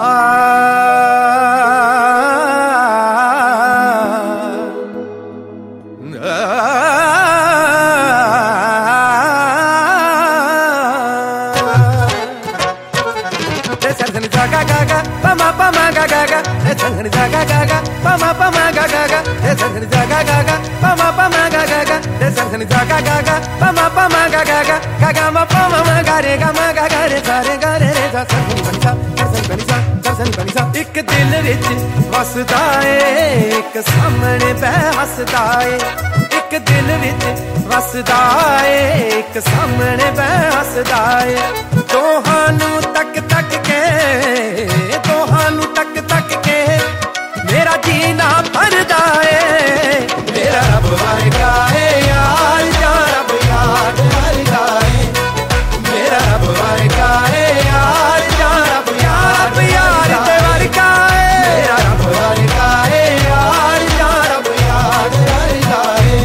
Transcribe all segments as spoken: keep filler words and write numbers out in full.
ga ga ga pa ma pa ma ga ga ga e changani ga ga ga ga pa ma pa ma ga ga ga e changani ga ga ga ga pa ma pa ma ga ga ga e changani ga ga ga ga pa ma pa ma ga ga ga ga ga ma pa ma ma ga re ga ma ga ga re sa re ga re re sa changani bani sa changani bani sa changani bani sa ਇੱਕ ਦਿਲ ਵਿੱਚ ਵਸਦਾ ਏ ਇੱਕ ਸਾਹਮਣੇ ਬੈ ਹੱਸਦਾ ਏ ਇੱਕ ਦਿਲ ਵਿੱਚ ਵਸਦਾ ਏ ਇੱਕ ਸਾਹਮਣੇ ਬੈ ਹੱਸਦਾ ਏ ਦੋਹਾਂ ਨੂੰ ਤੱਕ ਤੱਕ ਕੇ ਦੋਹਾਂ ਨੂੰ ਤੱਕ ਤੱਕ ਕੇ ਮੇਰਾ ਜੀਣਾ ਭਰਦਾ ਏ ਮੇਰਾ ਰੱਬ ਵਰਗਾ ਏ ਯਾਰ ਜਾਂ ਰੱਬ ਯਾਦ ਵਰਗਾ ਏ ਮੇਰਾ ਰੱਬ ਵਰਗਾ ਏ ਯਾਰ ਜਾਂ ਰੱਬ ਯਾਦ ਯਾਰ ਤੇ ਵਰਗਾ ਏ ਮੇਰਾ ਰੱਬ ਵਰਗਾ ਏ ਯਾਰ ਜਾਂ ਰੱਬ ਯਾਦ ਵਰਗਾ ਏ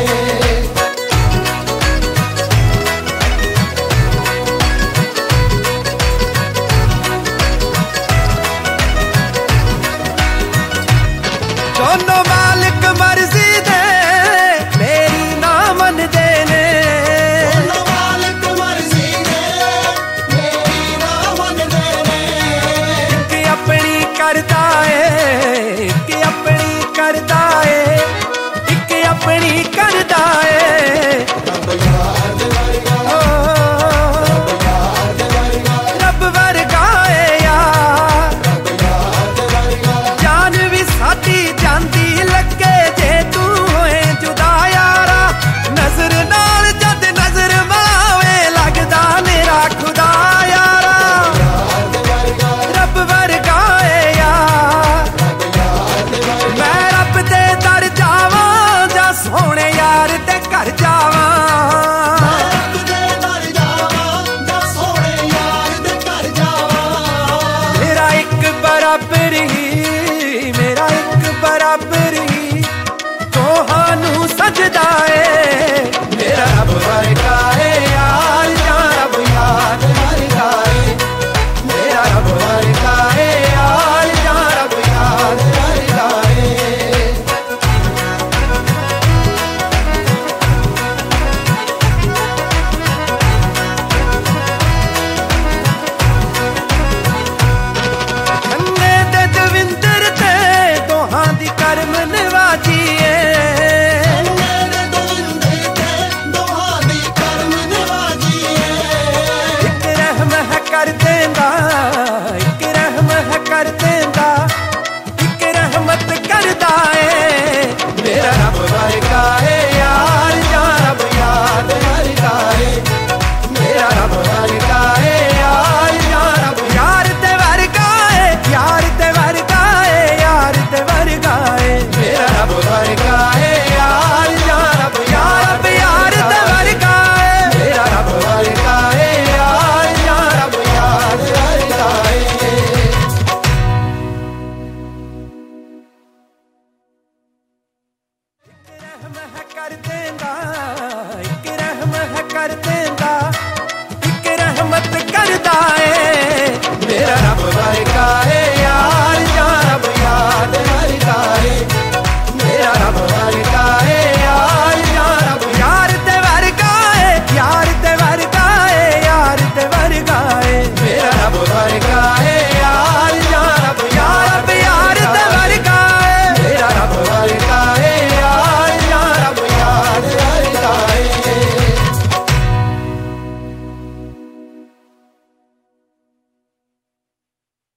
दोनों मालिक मर्जी दे मेरी ना मनदे ने दोनों मालिक मर्जी दे मेरी ना मनदे ने कि अपनी करदा ए कि अपनी करदा ए कि अपनी करदा ए रब याद वरगा रब याद वरगा रब वरगा ए यार रब याद वरगा जान भी साथी ਜਾਂਦੀ ਲੱਗੇ ਜੇ ਤੂੰ ਹੋਏ ਜੁਦਾ ਯਾਰਾ ਨਜ਼ਰ ਨਾਲ ਜਦ ਨਜ਼ਰ ਮਾਵੇ ਲੱਗਦਾ ਮੇਰਾ ਖੁਦਾ ਯਾਰਾ ਰੱਬ ਵਰਗਾ ਏ ਯਾਰ ਮੈਂ ਰੱਬ ਦੇ ਦਰ ਜਾਵਾਂ ਜਾਂ ਸੋਹਣੇ ਯਾਰ ਤੇ ਘਰ ਜਾਵਾਂ ਰੱਬ ਦੇ ਦਰ ਜਾਵਾਂ ਜਾਂ ਸੋਹਣੇ ਯਾਰ ਦੇ ਘਰ ਜਾਵਾਂ ਮੇਰਾ ਇੱਕ ਬਰਾਬਰ ਹੀ ਮੇਰਾ ਇੱਕ ਬਰਾਬਰ ਹੀ ਤੁਹਾਨੂੰ ਸਜਦਾ ਏ ਮੇਰਾ ਰੱਬ ਵਰਗਾ ਏ ਯਾਰ ਜਾਂ ਰੱਬ ਯਾਦ ਵਰਗਾ ਏ ਮੇਰਾ ਰੱਬ ਵਰਗਾ ਏ ਯਾਰ ਜਾਂ ਰੱਬ ਯਾਦ ਵਰਗਾ ਏ ਕੰਨੇ ਦੇ ਦਵਿੰਦਰ ਤੇ ਦੋਹਾਂ ਦੀ ਕਰਮ ਨਿਵਾਜੀ ਏ ਮੇਰੇ ਦਵਿੰਦਰ ਤੇ ਦੋਹਾਂ ਦੀ ਕਰਮ ਨਿਵਾਜੀ ਏ ਇੱਕ ਰਹਿਮ ਹੈ ਕਰ ਦੇਂਦਾ ਇੱਕ ਰਹਿਮ ਹੈ ਕਰ ਦੇਂਦਾ